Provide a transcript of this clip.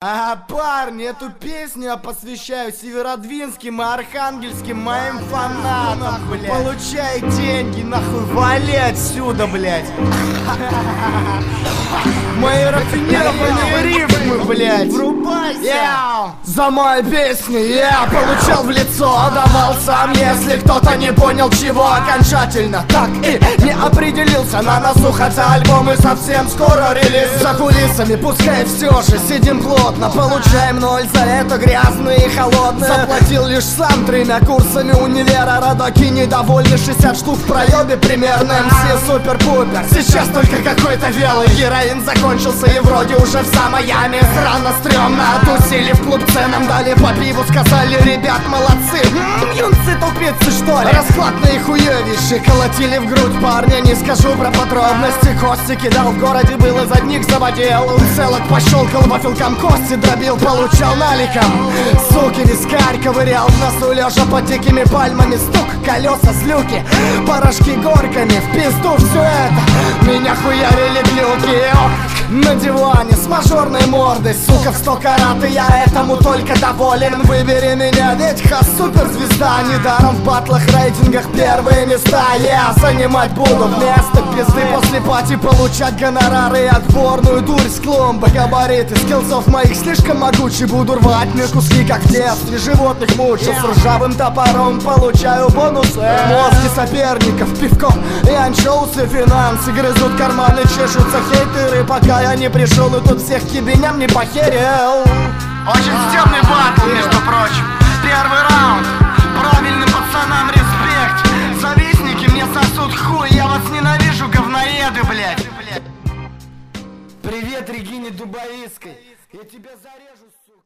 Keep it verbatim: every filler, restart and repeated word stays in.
А, парни, эту песню я посвящаю северодвинским и архангельским моим фанатам, блядь. Получай деньги, нахуй, вали отсюда, блядь. Мои рафинированные рифмы, блядь. Врубайся. За мои песни я получал в лицо, давал сам, если кто-то не понял чего окончательно. Так и не определился, на носу хотя альбомы совсем скоро релиз. За кулисами, пускай все же сидим плотно, получаем ноль за это грязные и холодные. Заплатил лишь сам тремя курсами универа, родаки недовольны, шестьдесят штук в проебе примерно. эм си супер-пупер, сейчас только какой-то велый героин закончился и вроде уже в самой яме. Срано, стрёмно, тусили в клуб, ценам дали по пиву, сказали: ребят, молодцы. М-м, юнцы тупицы, что ли? Расклад их уёвище, колотили в грудь парня, не скажу про подробности. Кости кидал в городе, был из одних заводил. Он целок пощелкал вафелкам, кости дробил, получал наликом. Суки, вискарь ковырял в носу, лежа под дикими пальмами. Стук, колеса, злюки, порошки горками. В пизду все это, меня хуярили глюки. Ох, на диване с мажорной мордой, сука, в сто карат, и я этому только доволен. Выбери меня, ведь ха, суперзвезда. Недаром в батлах, рейтингах первые места я занимать буду вместо пизды. После пати получать гонорары и отборную дурь с клумбы. Габариты скиллсов моих слишком могучий, буду рвать на куски, как в детстве животных мучил. С ржавым топором получаю бонусы. Мозги соперников пивком и анчоусы, финансы грызут карманы, чешутся хейтеры, пока я не пришел и тут всех кибеням не похерил. Очень стёмный батл, между прочим. Первый раунд. Правильным пацанам респект. Завистники мне сосут хуй, я вас ненавижу, говноеды, блядь. Привет Регине Дубаиской, я тебя зарежу, сука.